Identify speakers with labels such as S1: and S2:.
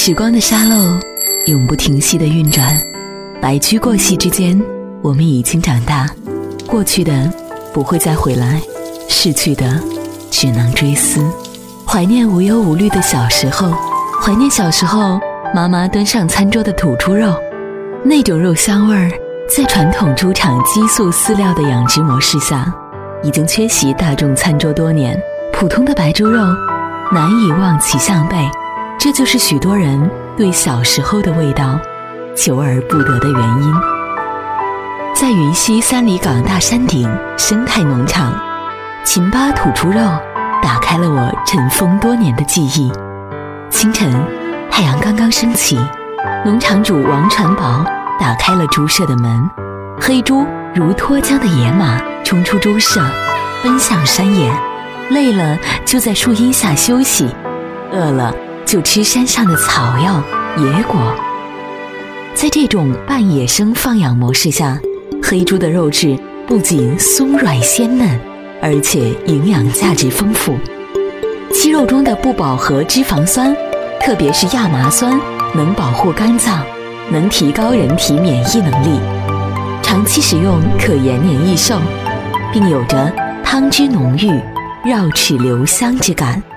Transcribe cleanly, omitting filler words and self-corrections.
S1: 时光的沙漏永不停息的运转，白驹过隙之间，我们已经长大，过去的不会再回来，逝去的只能追思。怀念无忧无虑的小时候，怀念小时候妈妈端上餐桌的土猪肉，那种肉香味儿在传统猪场激素饲料的养殖模式下已经缺席大众餐桌多年，普通的白猪肉难以望其项背，这就是许多人对小时候的味道求而不得的原因。在云溪三里岗大山顶生态农场，秦巴土猪肉打开了我尘封多年的记忆。清晨，太阳刚刚升起，农场主王传宝打开了猪舍的门，黑猪如脱缰的野马冲出猪舍，奔向山野，累了就在树荫下休息，饿了就吃山上的草药野果。在这种半野生放养模式下，黑猪的肉质不仅松软鲜嫩，而且营养价值丰富。鸡肉中的不饱和脂肪酸，特别是亚麻酸，能保护肝脏，能提高人体免疫能力，长期食用可延年益寿，并有着汤汁浓郁、绕齿留香之感。